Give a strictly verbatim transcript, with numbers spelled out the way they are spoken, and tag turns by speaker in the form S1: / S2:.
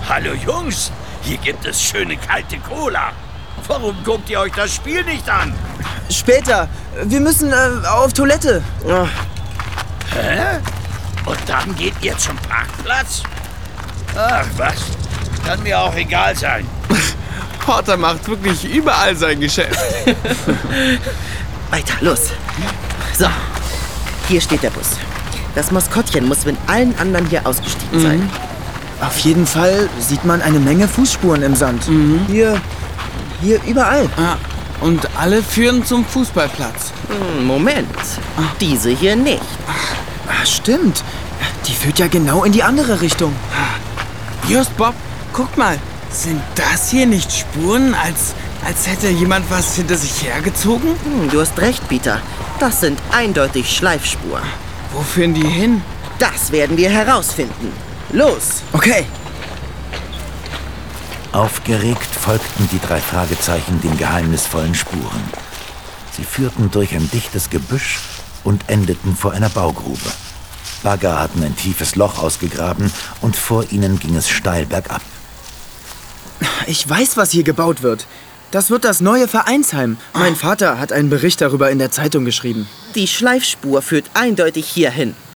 S1: Hallo Jungs, hier gibt es schöne kalte Cola. Warum guckt ihr euch das Spiel nicht an?
S2: Später. Wir müssen äh, auf Toilette.
S3: Oh.
S1: Hä? Und dann geht ihr zum Parkplatz? Ach was, kann mir auch egal sein.
S3: Porter macht wirklich überall sein Geschäft.
S4: Weiter, los. So, hier steht der Bus. Das Maskottchen muss mit allen anderen hier ausgestiegen sein.
S2: Mhm. Auf jeden Fall sieht man eine Menge Fußspuren im Sand.
S3: Mhm.
S2: Hier, hier überall.
S3: Ah, und alle führen zum Fußballplatz.
S4: Hm, Moment, diese hier nicht.
S2: Ah, stimmt. Die führt ja genau in die andere Richtung.
S3: Just, Bob, guck mal. Sind das hier nicht Spuren, als, als hätte jemand was hinter sich hergezogen?
S4: Hm, du hast recht, Peter. Das sind eindeutig Schleifspuren.
S3: Wo führen die hin?
S4: Das werden wir herausfinden. Los!
S2: Okay.
S5: Aufgeregt folgten die drei Fragezeichen den geheimnisvollen Spuren. Sie führten durch ein dichtes Gebüsch und endeten vor einer Baugrube. Bagger hatten ein tiefes Loch ausgegraben und vor ihnen ging es steil bergab.
S2: Ich weiß, was hier gebaut wird. Das wird das neue Vereinsheim. Mein Vater hat einen Bericht darüber in der Zeitung geschrieben.
S4: Die Schleifspur führt eindeutig hierhin.